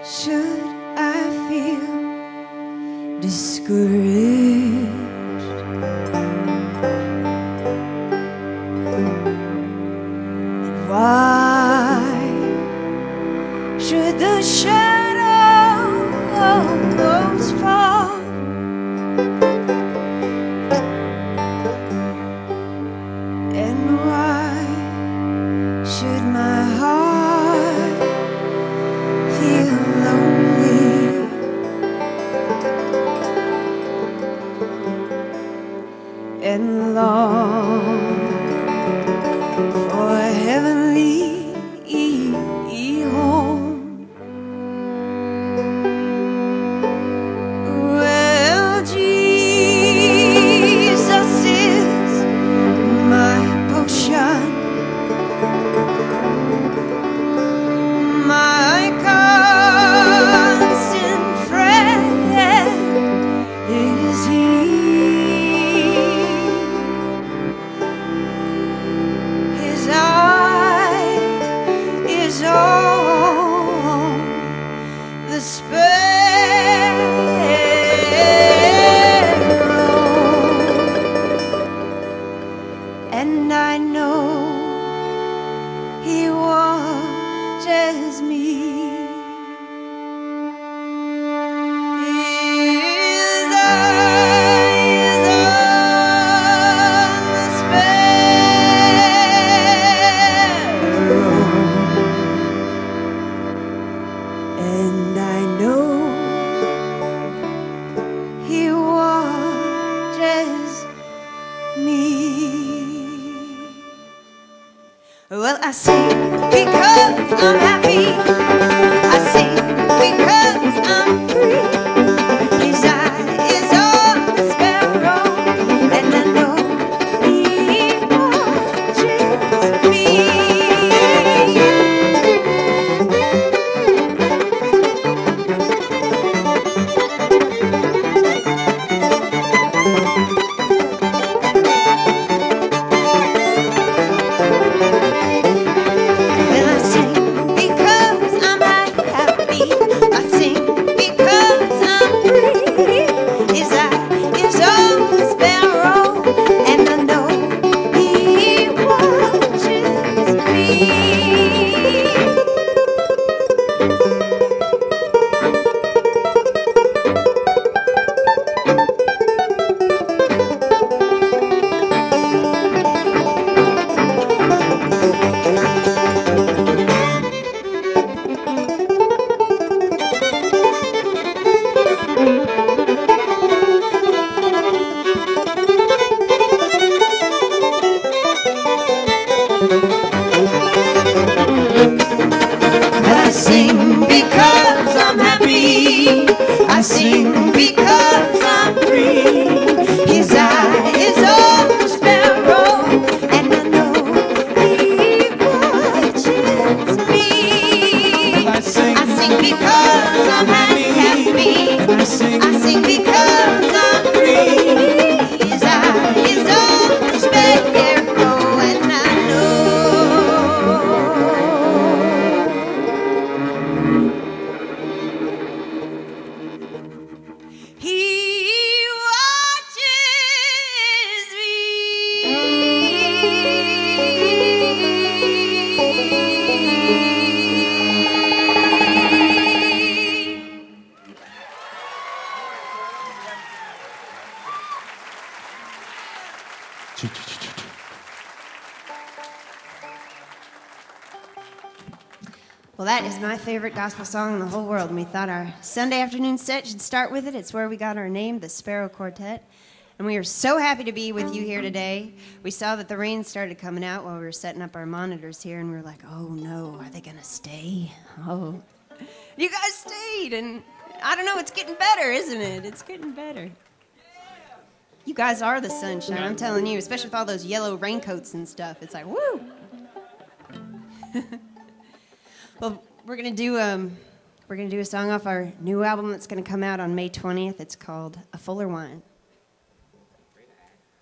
should I feel discouraged? And why should the shadows fall? And why should my heart feel lonely? And long for a heavenly home. Well, Jesus is my potion, my constant friend is He. His eye is on the sparrow, and I know He watches me. His eye is on the sparrow, and I know He watches me. Well, I sing because I'm happy. I sing because I'm free. His eye is on the sparrow, and I know He watches me. Well, I sing because I'm happy. I sing because I'm free. His eye is on the sparrow, and I know He watches me. I sing because I'm happy. I sing because I'm free. His eye is on the sparrow, and I know He watches me. I sing because I'm happy. I sing because I'm free. His eye is on the sparrow, and I know He watches me. Well, that is my favorite gospel song in the whole world, and we thought our Sunday afternoon set should start with it. It's where we got our name, the Sparrow Quartet. And we are so happy to be with you here today. We saw that the rain started coming out while we were setting up our monitors here, and we were like, oh no, are they going to stay? Oh. You guys stayed, and I don't know, it's getting better, isn't it? It's getting better. You guys are the sunshine, I'm telling you, especially with all those yellow raincoats and stuff. It's like, woo! Well, we're gonna do a song off our new album that's gonna come out on May 20th. It's called A Fuller Wine.